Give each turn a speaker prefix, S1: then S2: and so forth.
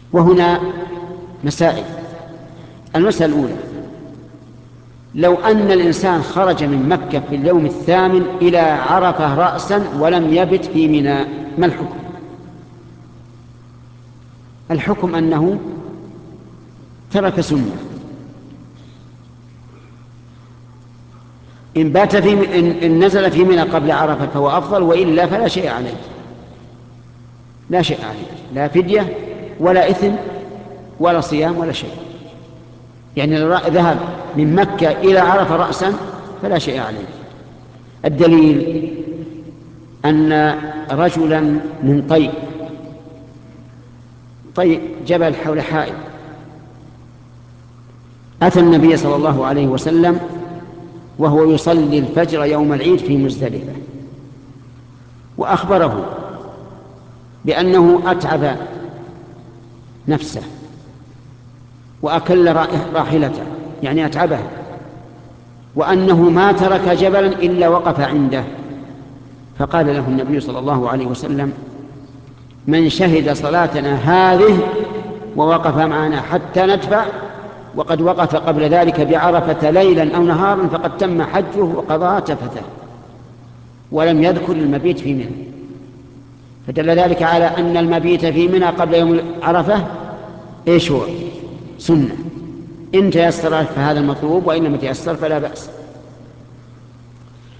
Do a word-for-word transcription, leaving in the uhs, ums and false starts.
S1: وهنا مسائل. المسألة الأولى: لو أن الإنسان خرج من مكة في اليوم الثامن إلى عرفة رأسا ولم يبت في منى، ما الحكم؟ الحكم أنه ترك سنة. إن بات في إن, إن نزل في منى قبل عرفة فهو أفضل، وإلا فلا شيء عليه، لا شيء عليه، لا فدية ولا إثم ولا صيام ولا شيء. يعني لو ذهب من مكة إلى عرفة رأسا فلا شيء عليه. الدليل أن رجلا من طي طي جبل حول حائط أتى النبي صلى الله عليه وسلم وهو يصلي الفجر يوم العيد في مزدلفة، وأخبره بأنه أتعب نفسه وأكل راحلته، يعني أتعبه، وأنه ما ترك جبلا إلا وقف عنده. فقال له النبي صلى الله عليه وسلم: من شهد صلاتنا هذه ووقف معنا حتى ندفع وقد وقف قبل ذلك بعرفة ليلا أو نهارا فقد تم حجه وقضى تفثه. ولم يذكر المبيت في منى، فدل ذلك على أن المبيت في منى قبل يوم عرفة إيش هو؟ سنة. إن تيسر فهذا المطلوب، وإن لم يتيسر فلا بأس.